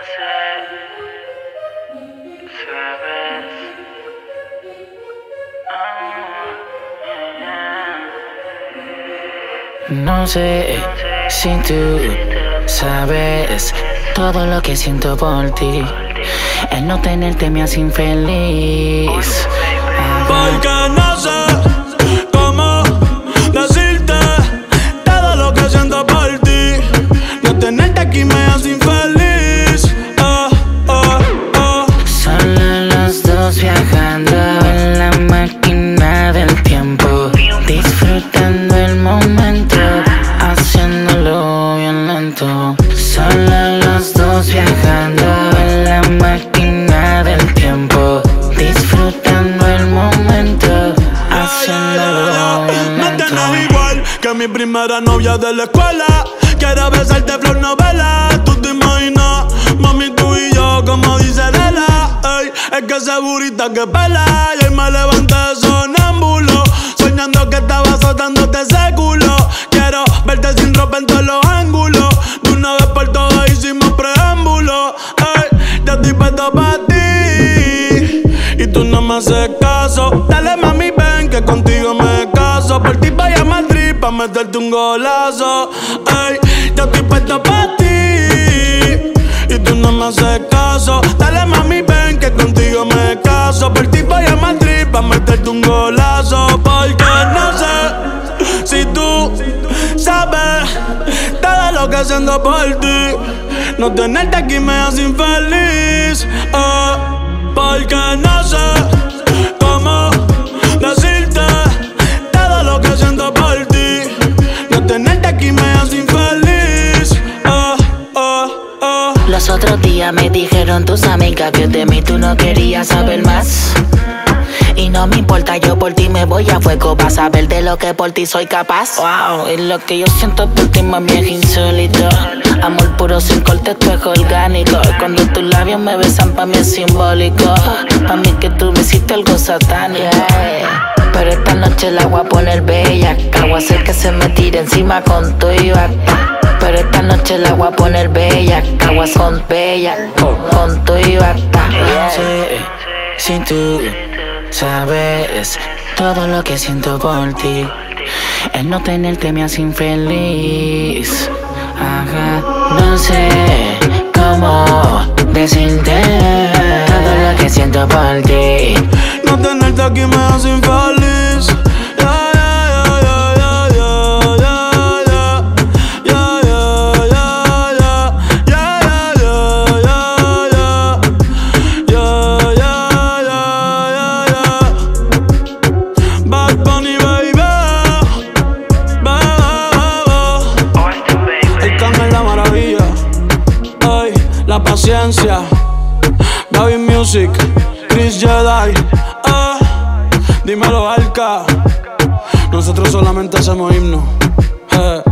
No sé si tú sabes todo lo que siento por ti. El no tenerte me hace infeliz. Porque no sé cómo decirte todo lo que siento por ti. No tenerte aquí me hace infeliz. Solo los dos viajando en la máquina del tiempo, disfrutando el momento, haciéndolo bien lento. Solo los dos viajando en la máquina del tiempo, disfrutando el momento, haciéndolo bien lento. Me tienes igual que mi primera novia de la escuela. Quiero besarte flor novela. Tú te imaginas, mami, tú y yo, como dice Lela. Ey, es que esa burrita que pela. Y hoy me levanté sonámbulo, soñando que estaba azotándote ese culo. Quiero verte sin ropa en todos los ángulos. De una vez por todas hicimos preámbulo. Ey, ya estoy puesto pa' ti y tú no me haces caso. Dale mami, ven que contigo me caso. Por ti vaya a Madrid pa' meterte un golazo. Ey, ya estoy puesto pa' ti y tú no me haces caso. Dale mami, ven que contigo me caso. Por ti vaya a Madrid pa' meterte un golazo. Porque no sé si tú sabes todo lo que siento por ti. No tenerte aquí me hace infeliz. Porque no sé cómo decirte todo lo que siento por ti. No tenerte aquí me hace infeliz. Los otros días me dijeron tus amigas que de mí tú no querías saber más. Y no me importa, yo por ti me voy a fuego para saber de lo que por ti soy capaz. Wow, y lo que yo siento por ti, mami, es insólito. Amor puro sin corte, esto es orgánico. Cuando tus labios me besan, pa' mí es simbólico. Pa' mí que tú me hiciste algo satánico. Pero esta noche la voy a poner bella. Voy a hacer que se me tire encima con tu y bata. Pero esta noche la voy a poner bella. Caguas con bella, con tu y bata. Si tú sabes todo lo que siento por ti, el no tenerte me hace infeliz. Ajá, no sé cómo decirte todo lo que siento por ti. No tenerte aquí me hace infeliz. La paciencia, Gaby Music, Chris Jedi, dímelo Alka. Nosotros solamente hacemos himnos.